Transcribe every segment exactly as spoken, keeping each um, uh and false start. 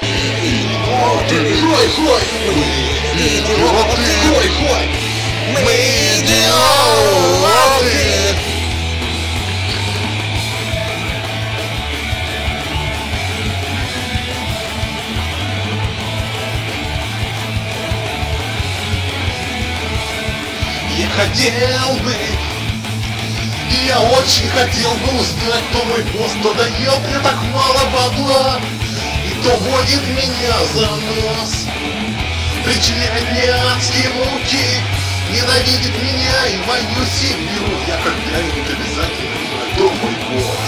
Идиоты! Хой, хой! Мы идиоты! Хой, хой! Мы идиоты! Я хотел бы, я очень хотел бы узнать, кто мой босс, кто дает мне так мало бабла и кто водит меня за нос, причиняет мне адские муки, ненавидит меня и мою семью. Я когда-нибудь обязательно узнаю, кто мой босс.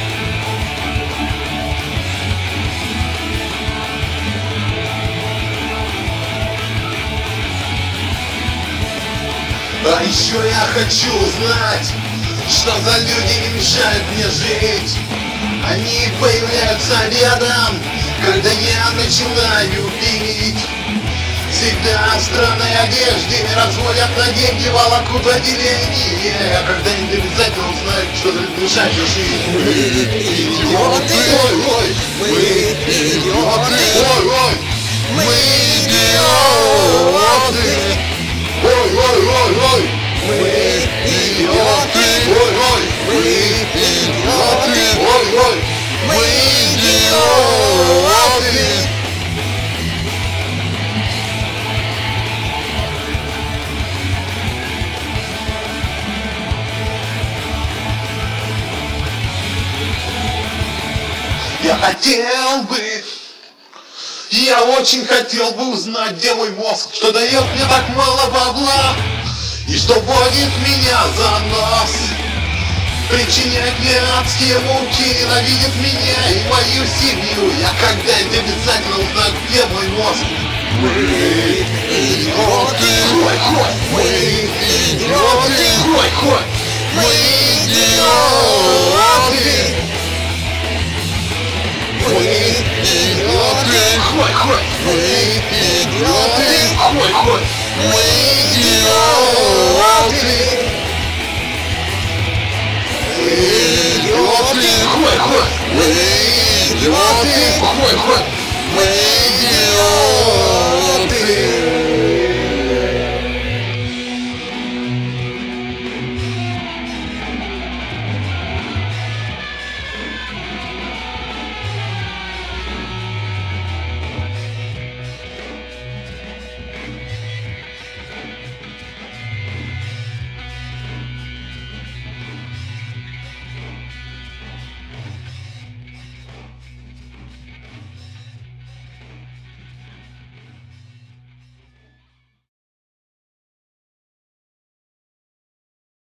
А еще я хочу узнать, что за люди не мешают мне жить. Они появляются рядом, когда я начинаю пить. Всегда в странной одежде, разводят на деньги, волокут в отделении. Я когда-нибудь обязательно узнаю, что за люди мешают мне жить. Мы идиоты! Ой-ой! Мы идиоты! Ой-ой! Мы идиоты! Ой-ой-ой-ой! Мы идиоты! Ой-ой! Мы идиоты! Ой-ой! Мы идиоты! Я хотел бы, я очень хотел бы узнать, где мой мозг, что дает мне так мало бабла и что водит меня за нос, причиняет мне адские муки, ненавидит меня и мою семью. Я когда-нибудь обязательно узнаю, где мой мозг. Мы идиоты! Хой-хой! Мы идиоты! Хой-хой! Мы идиоты! Мы идиоты! Хой-хой! Мы идиоты! Хой-хой! Мы идиоты! Мы идиоты! Хой-хой! Мы идиоты! Хой-хой! Мы идиоты!